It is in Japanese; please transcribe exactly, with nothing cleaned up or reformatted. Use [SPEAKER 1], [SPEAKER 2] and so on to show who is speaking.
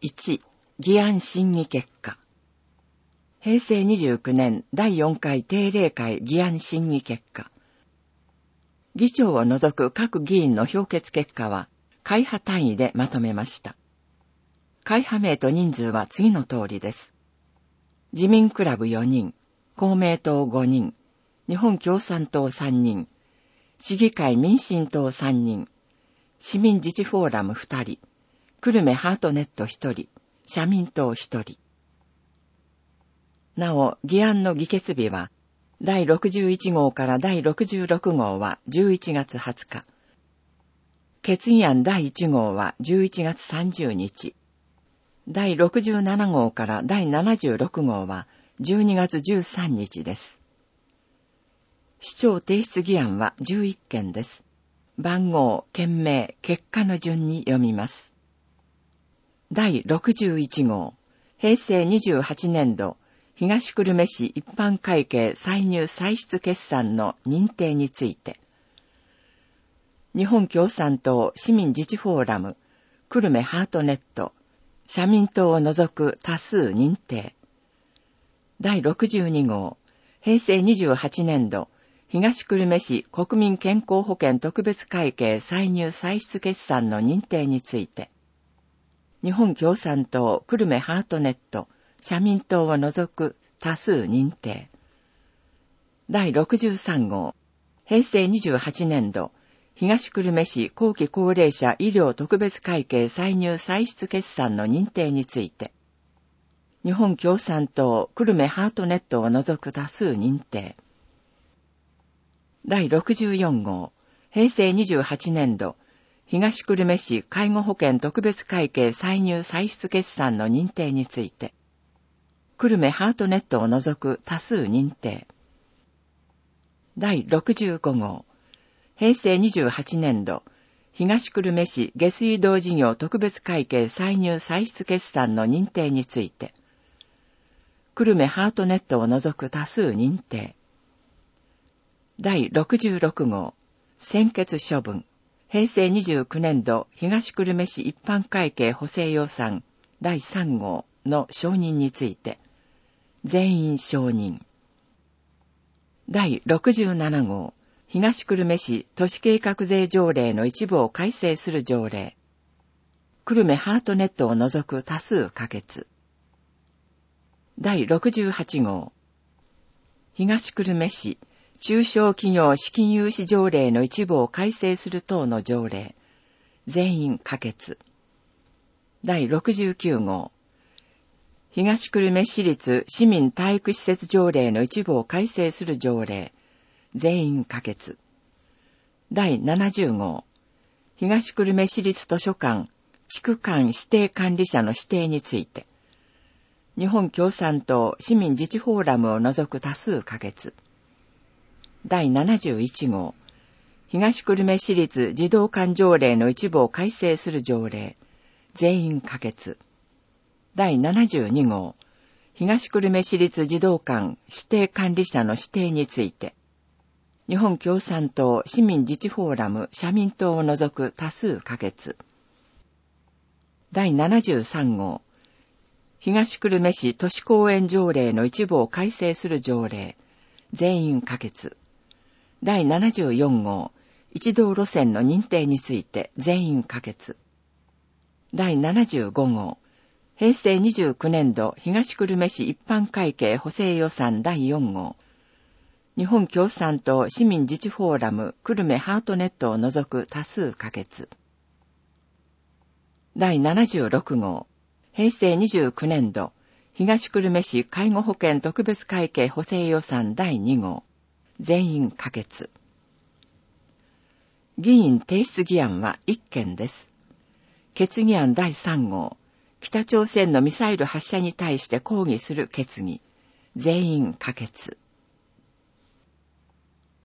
[SPEAKER 1] いち、議案審議結果。へいせいにじゅうきゅうねんだいよんかい定例会議案審議結果。議長を除く各議員の評決結果は、会派単位でまとめました。会派名と人数は次の通りです。自民クラブよにん、公明党ごにん、日本共産党さんにん、市議会民進党さんにん、市民自治フォーラムふたり、久留米ハートネットひとり、社民党ひとり。なお、議案の議決日は、だいろくじゅういちごうからだいろくじゅうろくごうはじゅういちがつはつか、決議案だいいちごうはじゅういちがつさんじゅうにち、だいろくじゅうななごうからだいななじゅうろくごうはじゅうにがつじゅうさんにちです。市長提出議案はじゅういっけんです。番号、件名、結果の順に読みます。だいろくじゅういちごう、へいせいにじゅうはちねんど、東久留米市一般会計歳入歳出決算の認定について、日本共産党市民自治フォーラム、久留米ハートネット、社民党を除く多数認定。だいろくじゅうにごう、へいせいにじゅうはちねんど、東久留米市国民健康保険特別会計歳入歳出決算の認定について、日本共産党久留米ハートネット、社民党を除く多数認定。だいろくじゅうさんごう、へいせいにじゅうはちねんど、東久留米市後期高齢者医療特別会計歳入歳出決算の認定について、日本共産党久留米ハートネットを除く多数認定。だいろくじゅうよんごう、へいせいにじゅうはちねんど、東久留米市介護保険特別会計歳入歳出決算の認定について、久留米ハートネットを除く多数認定。だいろくじゅうごごう、へいせいにじゅうはちねんど、東久留米市下水道事業特別会計歳入歳出決算の認定について、久留米ハートネットを除く多数認定。だいろくじゅうろくごう、専決処分、へいせいにじゅうきゅうねんど東久留米市一般会計補正予算だいさんごうの承認について、全員承認。だいろくじゅうななごう、東久留米市都市計画税条例の一部を改正する条例。久留米ハートネットを除く多数可決。だいろくじゅうはちごう、東久留米市中小企業資金融資条例の一部を改正する等の条例。全員可決。だいろくじゅうきゅうごう、東久留米市立市民体育施設条例の一部を改正する条例。全員可決。だいななじゅうごう、東久留米市立図書館地区間指定管理者の指定について、日本共産党市民自治フォーラムを除く多数可決。だいななじゅういちごう、東久留米市立児童館条例の一部を改正する条例。全員可決。だいななじゅうにごう、東久留米市立児童館指定管理者の指定について、日本共産党市民自治フォーラム社民党を除く多数可決。だいななじゅうさんごう、東久留米市都市公園条例の一部を改正する条例。全員可決。だいななじゅうよんごう、一道路線の認定について全員可決。だいななじゅうごごう、へいせいにじゅうきゅうねんど東久留米市一般会計補正予算だいよんごう、日本共産党市民自治フォーラム久留米ハートネットを除く多数可決。だいななじゅうろくごう、へいせいにじゅうきゅうねんど東久留米市介護保険特別会計補正予算だいにごう、全員可決。議員提出議案はいっけんです。決議案だいさんごう、北朝鮮のミサイル発射に対して抗議する決議。全員可決。